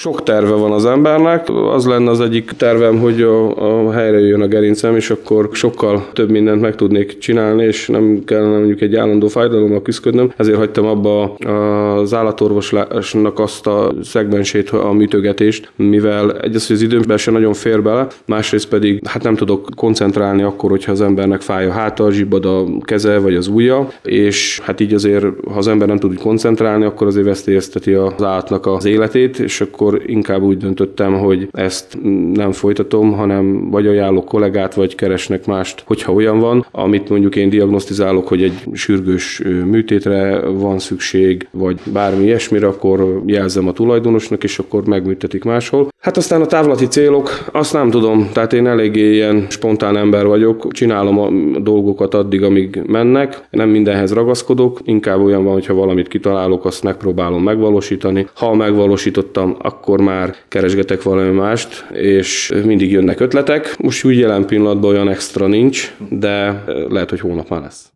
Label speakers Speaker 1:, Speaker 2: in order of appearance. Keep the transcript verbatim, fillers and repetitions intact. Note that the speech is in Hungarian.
Speaker 1: Sok terve van az embernek, az lenne az egyik tervem, hogy a, a helyre jön a gerincem, és akkor sokkal több mindent meg tudnék csinálni, és nem kellene mondjuk egy állandó fájdalommal küzdködnöm. Ezért hagytam abba az állatorvoslásnak azt a szegmensét, a műtögetést, mivel egyrészt az időmben sem nagyon fér bele, másrészt pedig hát nem tudok koncentrálni akkor, hogyha az embernek fáj a háta, zsibbad a keze vagy az ujja, és hát így azért, ha az ember nem tud koncentrálni, akkor azért veszélyezteti az állatnak az életét, és akkor inkább úgy döntöttem, hogy ezt nem folytatom, hanem vagy ajánlok kollégát, vagy keresnek mást, hogyha olyan van, amit mondjuk én diagnosztizálok, hogy egy sürgős műtétre van szükség, vagy bármi ilyesmire, akkor jelzem a tulajdonosnak, és akkor megműtetik máshol. Hát aztán a távlati célok, azt nem tudom, tehát én eléggé ilyen spontán ember vagyok, csinálom a dolgokat addig, amíg mennek, nem mindenhez ragaszkodok, inkább olyan van, hogyha valamit kitalálok, azt megpróbálom megvalósítani. Ha megvalósítottam, akkor már keresgetek valami mást, és mindig jönnek ötletek. Most úgy jelen pillanatban olyan extra nincs, de lehet, hogy hónap már lesz.